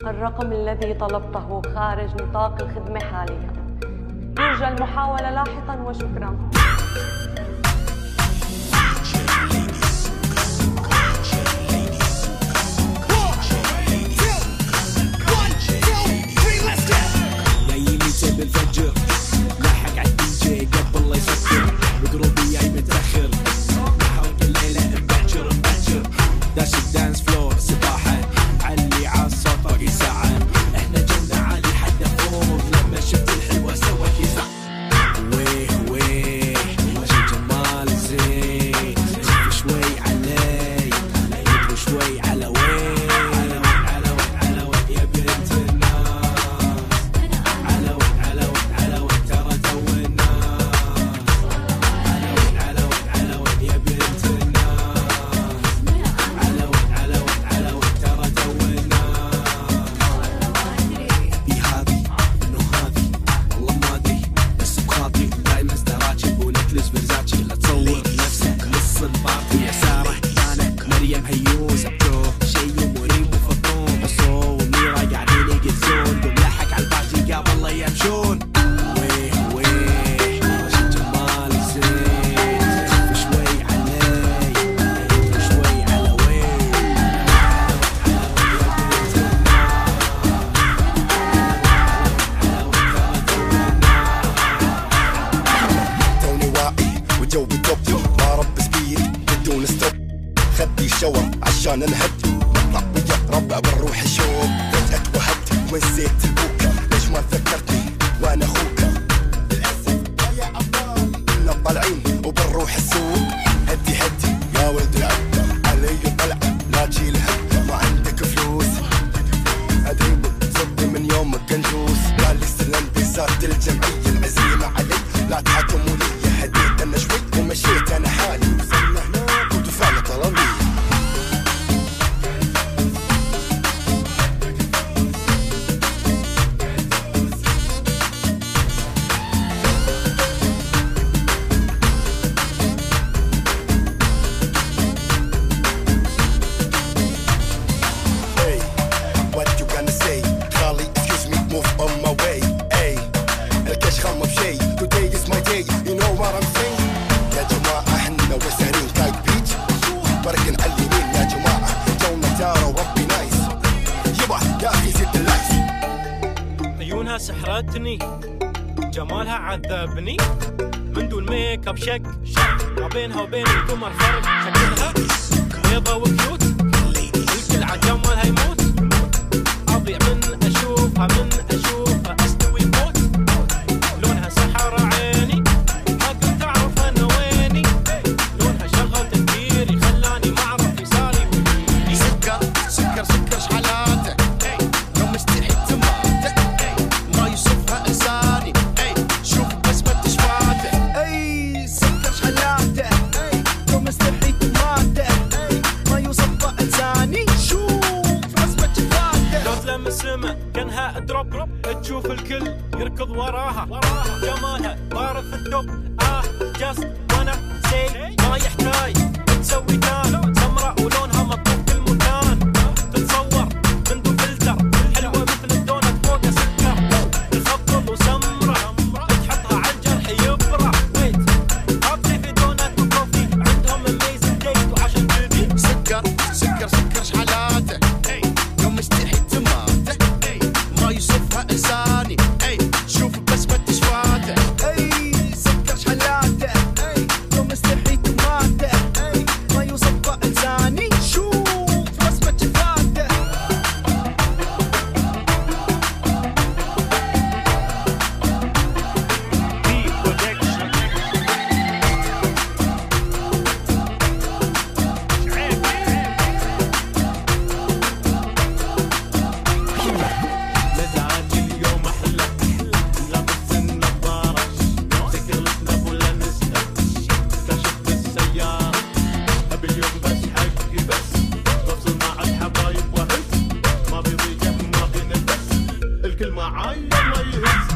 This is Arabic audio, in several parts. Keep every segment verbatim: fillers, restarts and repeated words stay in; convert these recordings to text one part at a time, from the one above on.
الرقم الذي طلبته خارج نطاق الخدمة حاليا. يرجى المحاولة لاحقا وشكرا. بالفجر لاحق على الدي جي قبل لا يسكر، بقروبي جاي متاخر، نحرق الليله مبكر مبكر، داش الدانس فلور سباحه، علي عالصوت باقي ساعه، احنا جونا عالي حد فوق، لما شفت الحلوه سوت يزعق. ويه ويه شي جمال زين، خف شوي علي خف شوي على وين، على وين على وين على وين يا بنت الناس، على وين على وين على وين ترى تونا، على وين على وين على وين يا بنت الناس، على وين على وين على وين ترى تونا. بي هذي منو هذي والله ما ادري، بس بخاطري دايما ازدراجي ونكلس برزاتشي، لا تصور نفسك نص الباطي يا ساره، انا مريم هيوز ابجو شي مريب وفطون، حصو وميرا قاعدين يقزون، دول لاحق على الباقي قبل لا يمشون. ويه ويه شي جمال زين، خف شوي علي خف شوي على وين، على وين يا بنت الناس. توني واعي وجوي توب، ما رب سبيري بدون ستوب، خدي شاور عشان نهدي، نطلع ويا ربع بالروح الشوق، فجأة وهدي وين زيت البوكا، ليش ما فكرتني وانا اخوك، للاسف يا ابطال كنا طالعين وبنروح السوق، هدي هدي يا ولد العب علي طلعه لا تشيل هم، ما عندك فلوس ادري صدي من يومك كنجوس، قال لي سلمتي صارت الجمعيه العزيمه علي، لا تحكموا لي هديت انا شوي ومشيت انا حالي، وصلنا هناك ودفعنا طلبيه. Hey, what you gonna say? Kali, excuse me, move on my way. Hey, الكاش خمم بشي. Today is my day, you know what I'm saying? يا جماعة احنا وسهرين كايت بيتش، بركن على اليمين يا جماعة، جونا تارا وربي نايس، يبا يا اخي زيد اللايس. عيونها سحرتني، جمالها عذبني، من دون ميك اب شك شك، ما بينها وبين القمر فرق، شكلها بيضة وكيوت، الكل عجمالها يموت، اضيع من اشوفها من اشوفها استوي موت، لونها سحر عيني، ما كنت اعرف انا ويني، لونها شغل تفكيري، خلاني ما اعرف يساري ويميني. سكر سكر سكر شحالاته، لو مستحي تماته، ما يوصفها انساني، شوف بسمة شفاته. اي سكر شحالاته، لو مستحي تماته، ما يوصفها انساني، شوف بسمة شفاته. لو تلمس السما كانها دروب، تشوف الكل يركض وراها، جمالها طار في التوب، اه جاست وانا سي، ما يحتاج تسوي تان، سمراء ولونها مطلوب كل مكان، تتصور من دون فلتر، حلوه مثل الدونت فوق سكر، تخبط وسمرة تحطها على الجرح يبرى، ويت ابدي في دونت وكوفي، عندهم اميزنج ديت وعشان كذي. سكر سكر سكر شحالاته، لو مستحي تماته، ما يوصفها انساني، شوف بسمة شفاته. اي سكر شحالاته، لو مستحي تماته، ما يوصفها انساني، شوف بسمة شفاته. مزاجي اليوم احلى، لابس النظارة، ذكرتنا ولا نسأل، كشفت السيارة، ابي اليوم بس حقي بس، بفصل مع الحبايب واهز، ما بيضيق ما بينفس، الكل معاي الله يهز.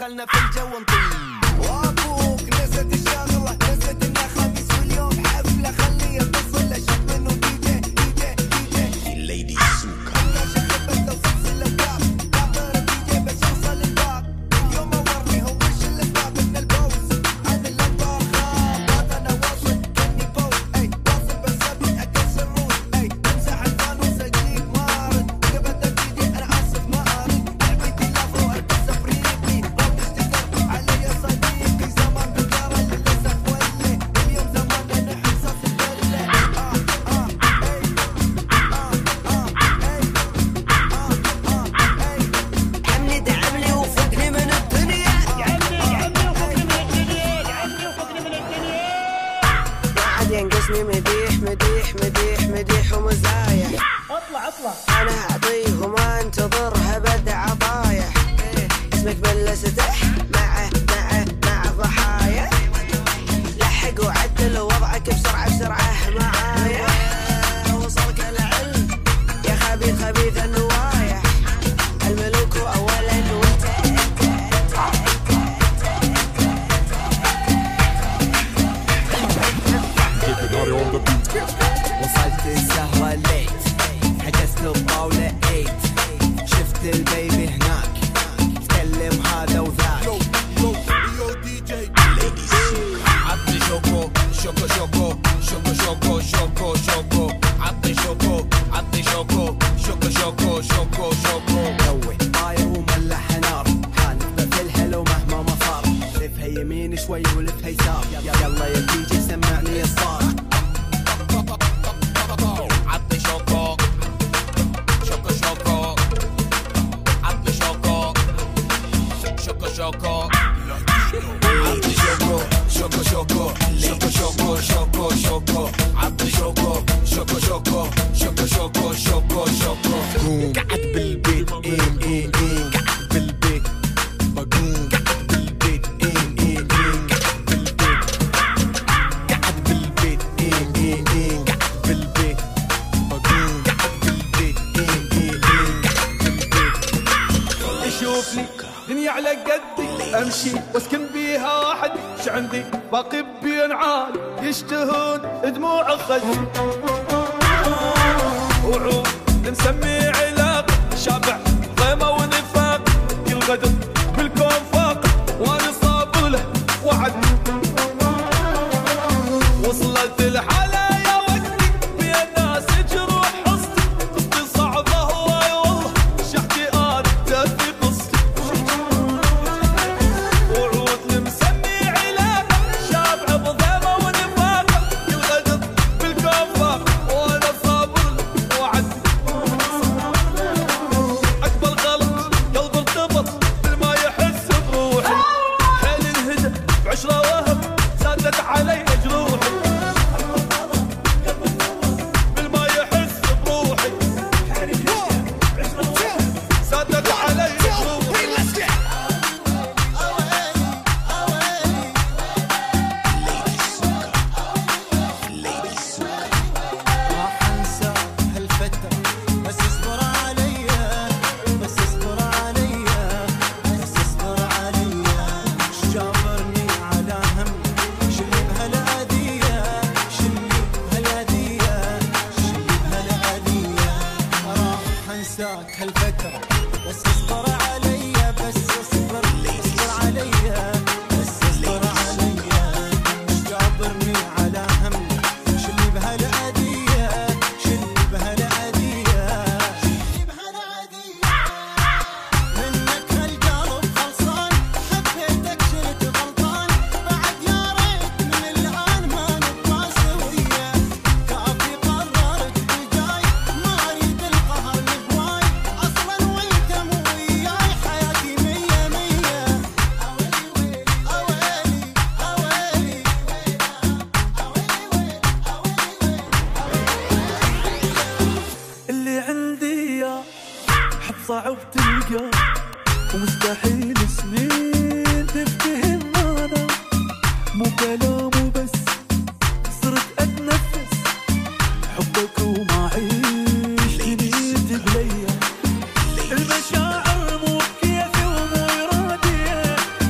دخلنا في الجو نطير. وابوك نسيت الشغله، نسيت انه خميس واليوم حفله، خليه يتصل له شاب انه دي جي دي جي دي جي ليدي سوكا. انا شغبت لو سلسله وكاب كابر دي جي بس يوصل الباب. اليوم اورني هو وش الاسباب من البوز عن الانبار خاب. انا واصل كني بوز اي واصل بس ابي اكسر روز اي امسح الفانوس اجيك مارد. قبل دي جي انا اسف ما ارد لعبتي لافو البس افريقي راب استكر علي صديقي. زمان بالدار للاسف ولي اليوم زمان انا حساس الدله. اه اه اي اه اه اي اه اه اي عملي دعملي وفكني من الدنيا. عمي عمي وفكني من الدنيا، عمي وفكني من الدنيا. ما عاد ينقصني مديح مديح مديح مديح ومزايا. اطلع اطلع انا اعطيه وما انتظرها بد عطايا. اسمك بلستح معه معه مع ضحايا. لحق وعدل وضعك بسرعه بسرعه معايا. وصلك العلم يا خبيث خبيث النوايا. الملوك اولا وانت انت انت وصلت السهرة ليت، حجزت الطاولة ايت. شفت البيبي هناك تكلم هذا وذاك. عطني شوكو شوكو شوكو شوكو شوكو شوكو شوكو. عطني شوكو عطني شوكو شوكو شوكو شوكو شوكو. دوي طاير وملح نار، حالف في الهلو مهما ما صار. لفها يمين شوي ولفها يسار، يلا يا دي جي سمعني الصار. عطني شوكو شوكو شوكو. عطني شوكو شوكو شوكو. عطني شوكو شوكو شوكو شوكو شوكو شوكو شوكو. عطني شوكو شوكو شوكو شوكو شوكو شوكو شوكو. قعد بالبيت إين إين إين قعد بالبيت بقوم. قعد بالبيت إين إين إين قعد بالبيت. قعد بالبيت إين إين إين قعد بالبيت بقوم. قعد بالبيت إين إين إين قعد بالبيت. يشوفني دنيا على قدي، امشي واسكن بيها واحد. ش عندي باقي بينعال يشتهون دموع خدي. وعود نسمي علاق شابع ضيمه ونفاق. كل غدر بالكون فاق وانا صابر له وعد. وصلت الحالة يا وقتي بين ناس جروح حصتي. قصتي صعبة هواي والله شحتي انا في قصتي. وعود المسمي علاقة شابعة بضيمة ونفاقة. كل غدر بالكون فاق وانا صابر له وعد. اكبر غلط قلب ارتبط بالما يحس بروحي. حيل انهدى بعشرة وهم زادت علي جروحي. بالما يحس بروحي زادت علي جروحي. راح انسى هالفترة بس اصبر عليا، بس اصبر عليا، بس اصبر عليا. جابرني على همي شلي بهالأذية، شلي بهالأذية، شلي بهالأذية. راح انساك هالفترة بس اصبر عليا، بس اصبر اصبر عليا، بس اصبر عليا. جابرني على همي شلي بهالأذية، شلي بهالأذية، شلي بهالأذية. منك هالقلب خلصان، حبيتك شلت غلطان. بعد يا ريت من الآن ما نبقى سوية. كافي قررت بالجاي ما أريد القهر لهواي. أصلاً وأنت مو وياي حياتي مية مية. أويلي ويلي أويلي أويلي أويلي اللي عندي يا حب صعب تلقى، ومستحيل سنين تفتهم انا. مو كلام وبس صرت اتنفس حبك وما عيش تنيت بليا. المشاعر مو بكيفي ومو ارادية.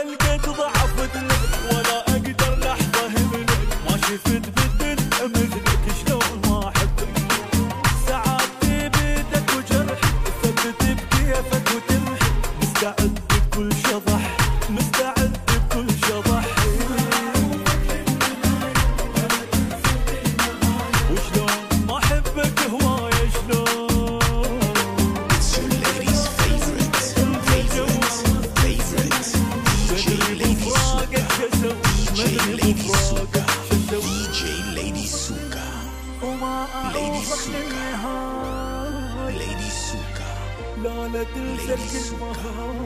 هالقد ضعفت لك ولا اقدر لحظه هملك ما شفت بالدنيا مثلك شلون ما احبك سعادتي بيدك وجرحي ثبت بكيفك وتمحي مستعد بكل شطح مستعد بكل شطح وشلون ما احبك هوايه شلون لا لا تنسى الكلمة